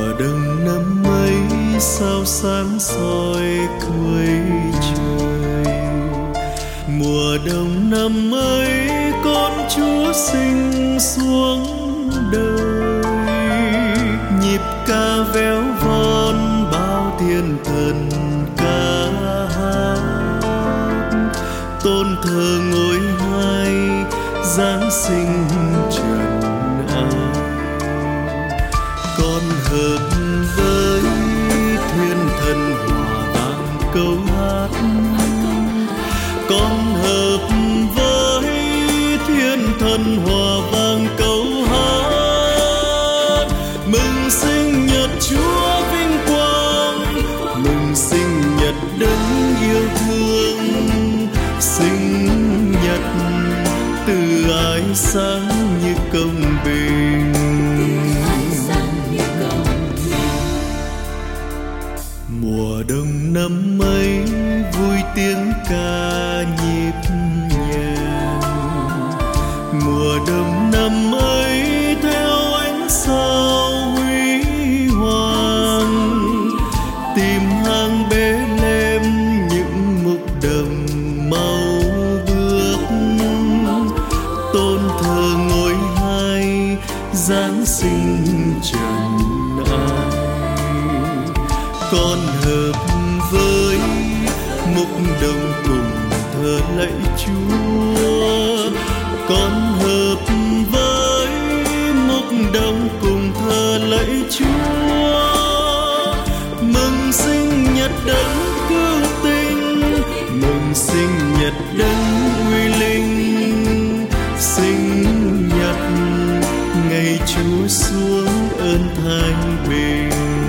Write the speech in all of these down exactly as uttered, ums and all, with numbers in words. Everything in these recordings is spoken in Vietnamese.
Mùa đông năm ấy sao sáng soi cuối trời. Mùa đông năm ấy con Chúa sinh xuống đời. Nhịp ca véo von bao thiên thần ca hát. Tôn thờ ngôi hai Giáng sinh trần ai. Con hợp với thiên thần hòa vang câu hát. Con hợp với thiên thần hòa vang câu hát. Mừng sinh nhật Chúa vinh quang, mừng sinh nhật đấng yêu thương. Sinh nhật từ ái sáng như công bình. Mùa đông năm ấy vui tiếng ca nhịp nhàng. Mùa đông năm ấy theo ánh sao huy hoàng. Tìm hang Bê-lêm những mục đồng màu bước. Tôn thờ ngôi hai Giáng sinh trần ai. Con hợp với mục đồng cùng thờ lạy Chúa. Con hợp với mục đồng cùng thờ lạy Chúa. Mừng sinh nhật đấng cứu tinh, mừng sinh nhật đấng uy linh. Sinh nhật ngày Chúa xuống ơn thanh bình.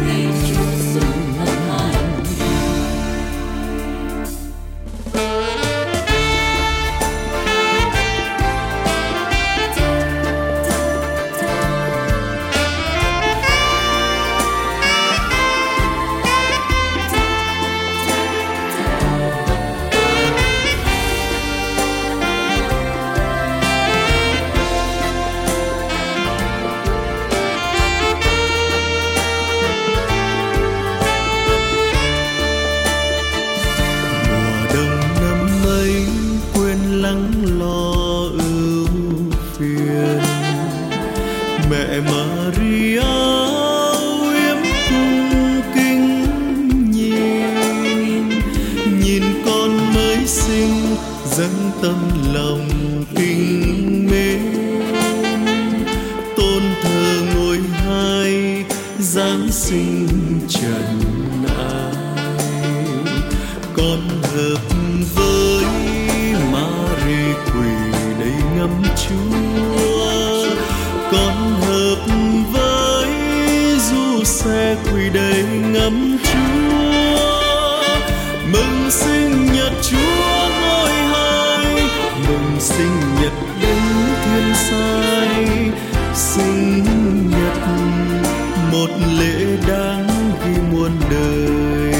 Mẹ Maria uyếm cung kính nhìn, nhìn con mới sinh dâng tâm lòng kính mến. Tôn thờ ngôi hai Giáng sinh trần ai. Con hợp với Mary quỳ đầy ngắm Chúa. Con hợp với Du-xe quỳ đầy ngắm Chúa. Mừng sinh nhật Chúa ngôi hai, mừng sinh nhật đấng thiên sai. Sinh nhật một lễ đáng ghi muôn đời.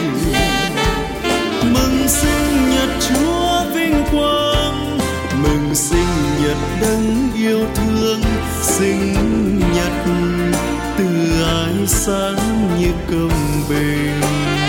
Mừng sinh nhật Chúa vinh quang, mừng sinh nhật đấng yêu thương. Sinh nhật từ ái sáng như công bình.